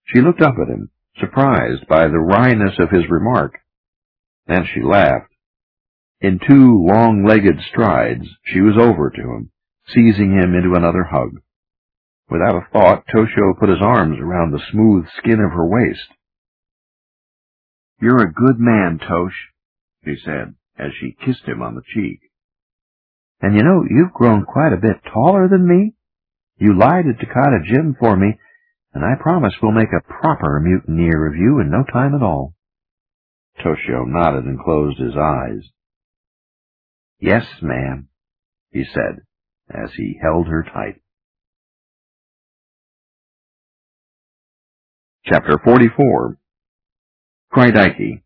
She looked up at him, surprised by the wryness of his remark. Then she laughed. In 2 long-legged strides, she was over to him, seizing him into another hug. Without a thought, Toshio put his arms around the smooth skin of her waist. "You're a good man, Tosh," she said, as she kissed him on the cheek. "And you know, you've grown quite a bit taller than me. You lied at Takata Jim for me, and I promise we'll make a proper mutineer of you in no time at all." Toshio nodded and closed his eyes. "Yes, ma'am," he said, as he held her tight. Chapter 44. Kreidaiki.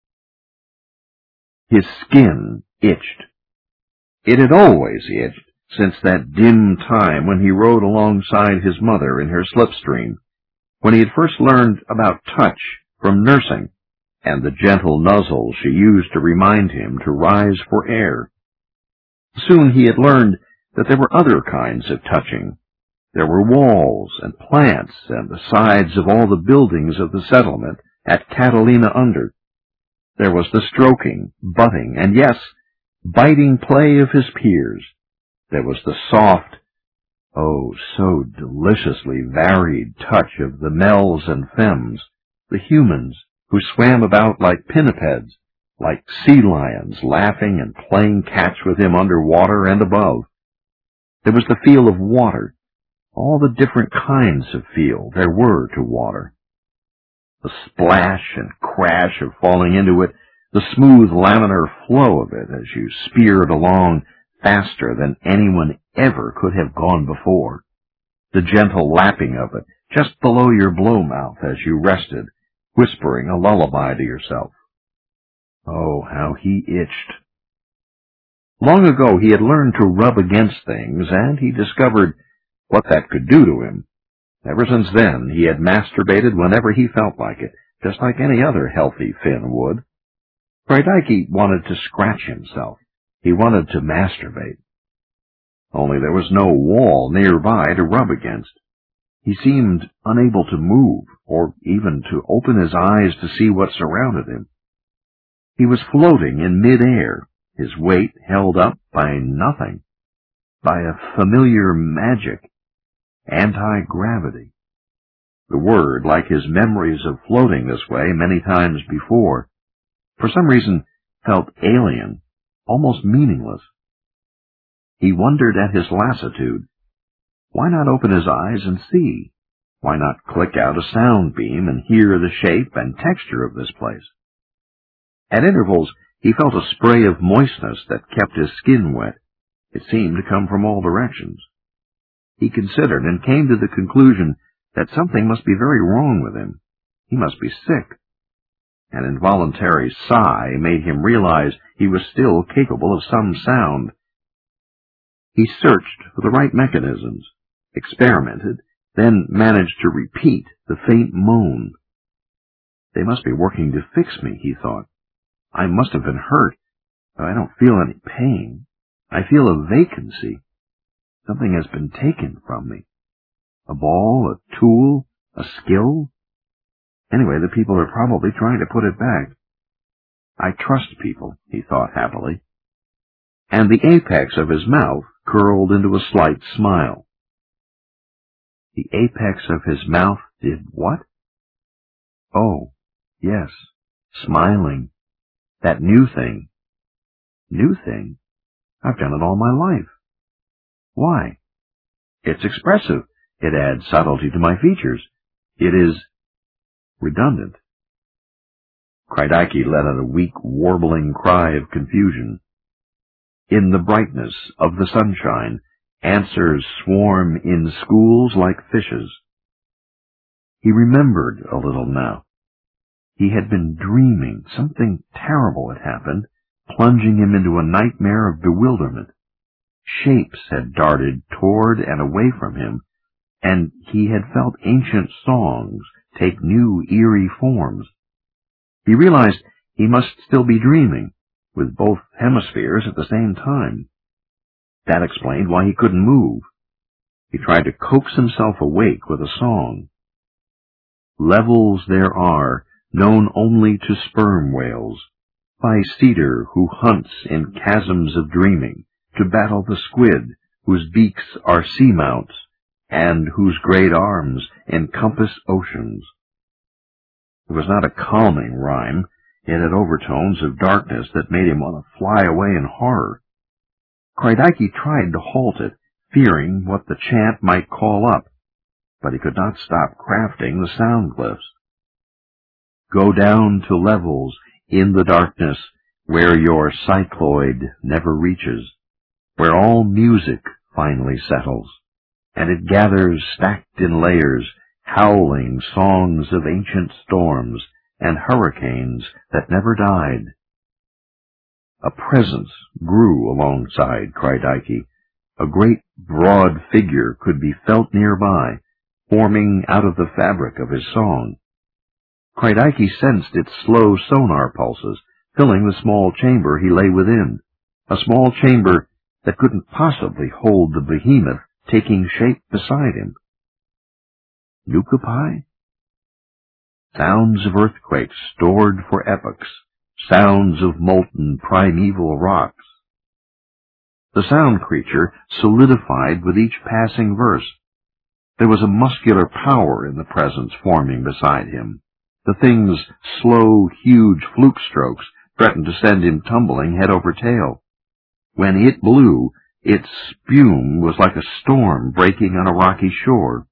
His skin itched. It had always itched since that dim time when he rode alongside his mother in her slipstream, when he had first learned about touch from nursing and the gentle nuzzle she used to remind him to rise for air. Soon he had learned that there were other kinds of touching. There were walls and plants and the sides of all the buildings of the settlement at Catalina Under. There was the stroking, butting, and yes, biting play of his peers. There was the soft, oh, so deliciously varied touch of the males and femmes, the humans who swam about like pinnipeds, like sea lions, laughing and playing catch with him under water and above. There was the feel of water, all the different kinds of feel there were to water. The splash and crash of falling into it, the smooth laminar flow of it as you speared along faster than anyone ever could have gone before, the gentle lapping of it just below your blowmouth as you rested, whispering a lullaby to yourself. Oh, how he itched. Long ago he had learned to rub against things, and he discovered what that could do to him. Ever since then, he had masturbated whenever he felt like it, just like any other healthy Finn would. Kreidaiki wanted to scratch himself. He wanted to masturbate. Only there was no wall nearby to rub against. He seemed unable to move, or even to open his eyes to see what surrounded him. He was floating in mid-air, his weight held up by nothing, by a familiar magic, anti-gravity. The word, like his memories of floating this way many times before, for some reason felt alien, almost meaningless. He wondered at his lassitude. Why not open his eyes and see? Why not click out a sound beam and hear the shape and texture of this place? At intervals, he felt a spray of moistness that kept his skin wet. It seemed to come from all directions. He considered and came to the conclusion that something must be very wrong with him. He must be sick. An involuntary sigh made him realize he was still capable of some sound. He searched for the right mechanisms, experimented, then managed to repeat the faint moan. They must be working to fix me, he thought. I must have been hurt, but I don't feel any pain. I feel a vacancy. Something has been taken from me. A ball, a tool, a skill. Anyway, the people are probably trying to put it back. I trust people, he thought happily. And the apex of his mouth curled into a slight smile. The apex of his mouth did what? Oh, yes, smiling. That new thing. New thing? I've done it all my life. Why? It's expressive. It adds subtlety to my features. It is redundant. Kreidaiki let out a weak, warbling cry of confusion. In the brightness of the sunshine, answers swarm in schools like fishes. He remembered a little now. He had been dreaming. Something terrible had happened, plunging him into a nightmare of bewilderment. Shapes had darted toward and away from him, and he had felt ancient songs take new, eerie forms. He realized he must still be dreaming, with both hemispheres at the same time. That explained why he couldn't move. He tried to coax himself awake with a song. Levels there are, known only to sperm whales, by cedar who hunts in chasms of dreaming, to battle the squid, whose beaks are sea-mounts, and whose great arms encompass oceans. It was not a calming rhyme. It had overtones of darkness that made him want to fly away in horror. Kreidaiki tried to halt it, fearing what the chant might call up, but he could not stop crafting the sound glyphs. Go down to levels in the darkness where your cycloid never reaches, where all music finally settles, and it gathers stacked in layers, howling songs of ancient storms and hurricanes that never died. A presence grew alongside Kreidaiki. A great broad figure could be felt nearby, forming out of the fabric of his song. Kreidaiki sensed its slow sonar pulses, filling the small chamber he lay within, a small chamber that couldn't possibly hold the behemoth taking shape beside him. Nukapai? Sounds of earthquakes stored for epochs, sounds of molten primeval rocks. The sound creature solidified with each passing verse. There was a muscular power in the presence forming beside him. The thing's slow, huge fluke strokes threatened to send him tumbling head over tail. When it blew, its spume was like a storm breaking on a rocky shore.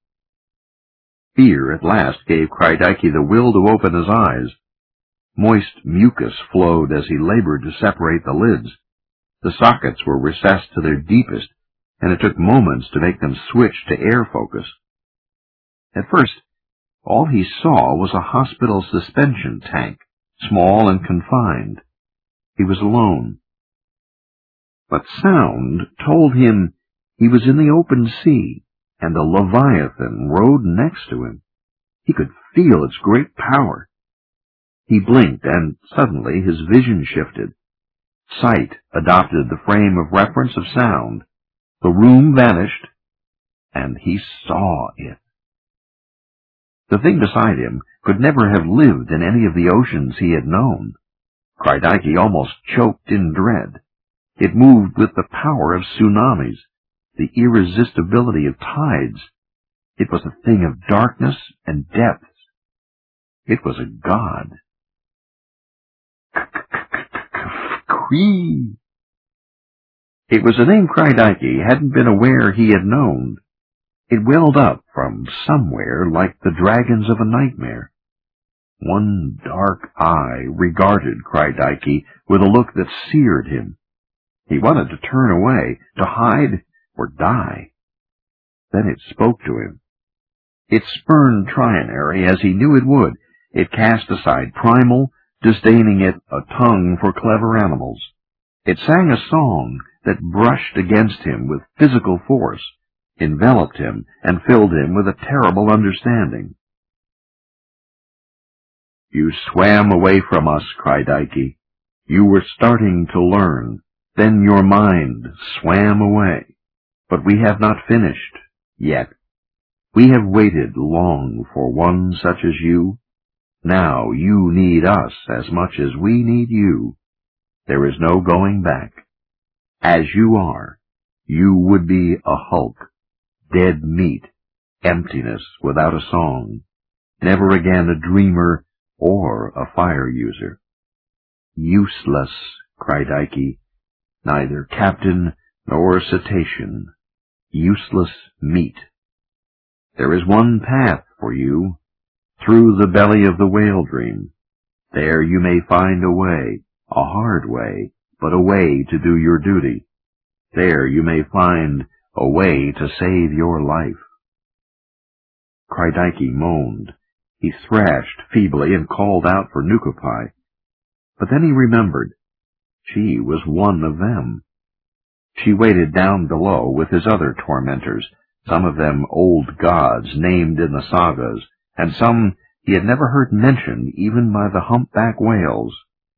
Fear at last gave Kreidaiki the will to open his eyes. Moist mucus flowed as he labored to separate the lids. The sockets were recessed to their deepest, and it took moments to make them switch to air focus. At first, all he saw was a hospital suspension tank, small and confined. He was alone. But sound told him he was in the open sea, and the Leviathan rode next to him. He could feel its great power. He blinked, and suddenly his vision shifted. Sight adopted the frame of reference of sound. The room vanished, and he saw it. The thing beside him could never have lived in any of the oceans he had known. Kreidaiki almost choked in dread. It moved with the power of tsunamis, the irresistibility of tides. It was a thing of darkness and depths. It was a god. Kree. It was a name Kreidaiki hadn't been aware he had known. It welled up from somewhere like the dragons of a nightmare. One dark eye regarded Kreidaiki with a look that seared him. He wanted to turn away, to hide or die. Then it spoke to him. It spurned Trionary as he knew it would. It cast aside Primal, disdaining it a tongue for clever animals. It sang a song that brushed against him with physical force, enveloped him, and filled him with a terrible understanding. You swam away from us, Kreidaiki. You were starting to learn. Then your mind swam away. But we have not finished, yet. We have waited long for one such as you. Now you need us as much as we need you. There is no going back. As you are, you would be a hulk, dead meat, emptiness without a song, never again a dreamer or a fire user. Useless, Kreidaiki, neither captain nor cetacean, useless meat. There is one path for you, through the belly of the whale dream. There you may find a way, a hard way, but a way to do your duty. There you may find a way to save your life. Kreidaiki moaned. He thrashed feebly and called out for Nukapai. But then he remembered. She was one of them. She waited down below with his other tormentors, some of them old gods named in the sagas, and some he had never heard mentioned even by the humpback whales.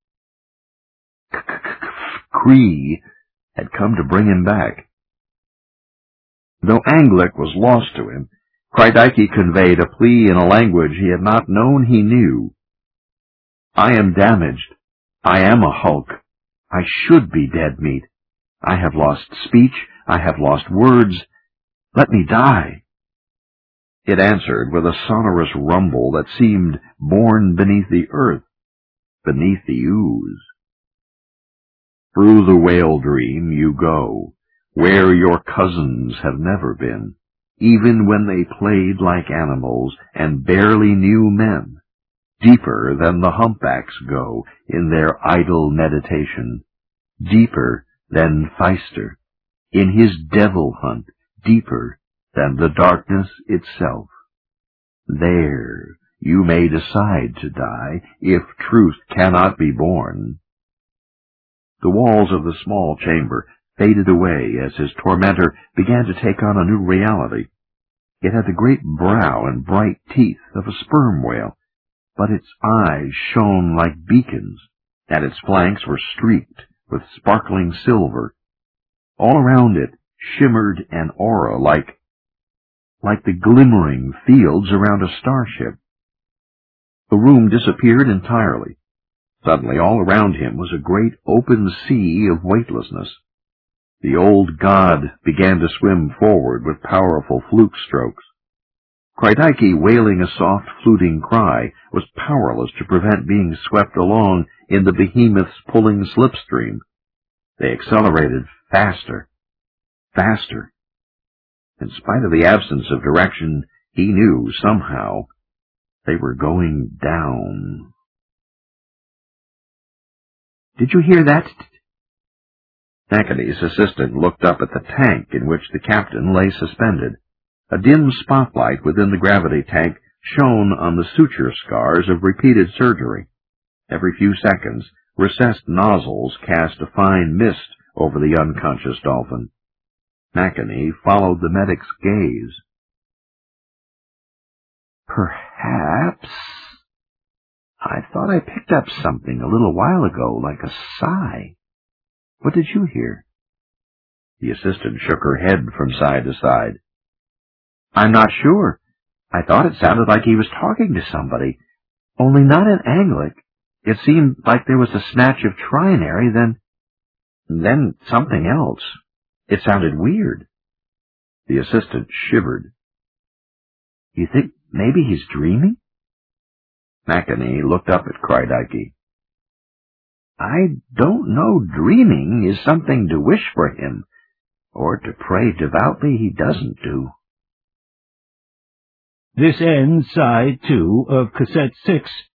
Kree had come to bring him back. Though Anglick was lost to him, Kreideike conveyed a plea in a language he had not known he knew. I am damaged. I am a hulk. I should be dead meat. I have lost speech. I have lost words. Let me die. It answered with a sonorous rumble that seemed born beneath the earth, beneath the ooze. Through the whale dream you go, where your cousins have never been, even when they played like animals and barely knew men, deeper than the humpbacks go in their idle meditation, deeper than Pfister in his devil hunt, deeper than the darkness itself. There you may decide to die, if truth cannot be born. The walls of the small chamber faded away as his tormentor began to take on a new reality. It had the great brow and bright teeth of a sperm whale, but its eyes shone like beacons, and its flanks were streaked with sparkling silver. All around it shimmered an aura like the glimmering fields around a starship. The room disappeared entirely. Suddenly, all around him was a great open sea of weightlessness. The old god began to swim forward with powerful fluke strokes. Kreideike, wailing a soft, fluting cry, was powerless to prevent being swept along in the behemoth's pulling slipstream. They accelerated faster, faster. In spite of the absence of direction, he knew, somehow, they were going down. Did you hear that? Maconie's assistant looked up at the tank in which the captain lay suspended. A dim spotlight within the gravity tank shone on the suture scars of repeated surgery. Every few seconds, recessed nozzles cast a fine mist over the unconscious dolphin. Maconie followed the medic's gaze. Perhaps. I thought I picked up something a little while ago, like a sigh. What did you hear? The assistant shook her head from side to side. I'm not sure. I thought it sounded like he was talking to somebody, only not in Anglic. It seemed like there was a snatch of trinary, then something else. It sounded weird. The assistant shivered. You think maybe he's dreaming? Maconie looked up at Kreideike. I don't know. Dreaming is something to wish for him, or to pray devoutly he doesn't do. This ends Side 2 of Cassette 6